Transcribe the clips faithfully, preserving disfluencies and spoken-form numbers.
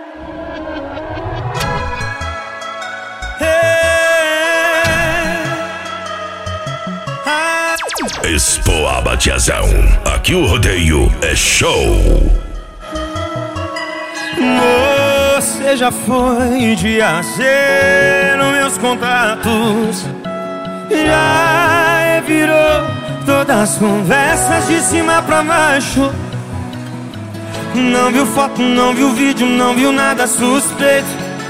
Expo Abatiazão. Aqui o rodeio é show. Você já foi de A C nos meus contatos, já virou todas as conversas de cima pra baixo. Não viu foto, não viu vídeo, não viu nada suspeito.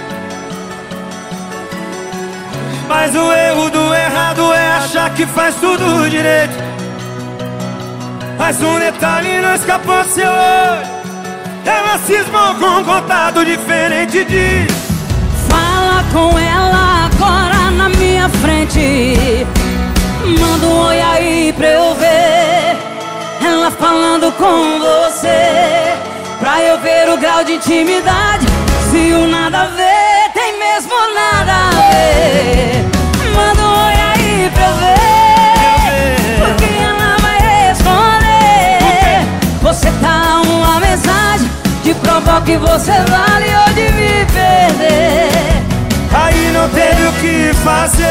Mas o erro do errado é achar que faz tudo direito. Mas um detalhe não escapou do seu olho. Ela cismou com um contato diferente de... Fala com ela agora na minha frente. Manda um oi aí pra eu ver ela falando com você, pra eu ver o grau de intimidade. Se o nada a ver tem mesmo nada a ver. Manda um oi aí pra eu ver, porque ela vai responder. Você tá uma mensagem de provar que você vale ou de me perder. Aí não teve o que fazer.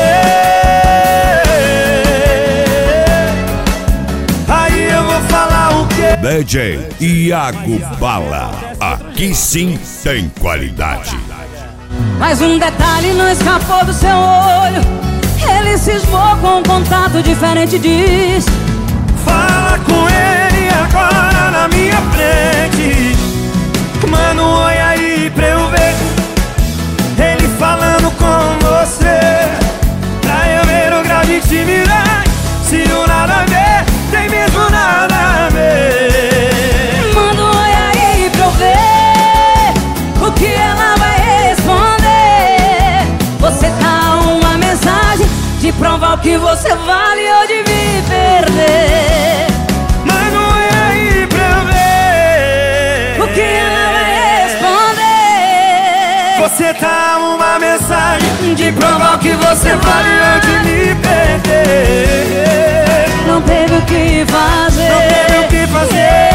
Aí eu vou falar o quê? D J Iago Bala. Aqui sim tem qualidade. Mas um detalhe não escapou do seu olho. Ele cismou com um contato diferente, diz. Fala com ele agora na minha frente. Manda um oi aí pra eu ver ele falando com você, pra eu ver o grau de intimidade. Se o nada a ver tem mesmo nada a ver. Manda um oi aí pra eu ver o que ela vai responder. Você tá uma mensagem de provar o que você vale ou de me perder. Manda um oi aí pra eu ver o que ela vai responder. Você tá uma mensagem de provar o que você vale ou de me perder. Não teve o que fazer. Não teve o que fazer.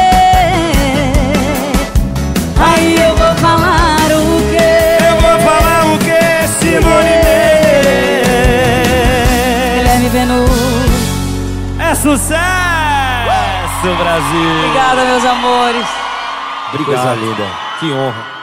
Aí eu vou falar o quê? Eu vou falar o quê, Simone Guilherme Venuto. É sucesso, Brasil. Obrigada, meus amores. Obrigado. Coisa linda. Que honra.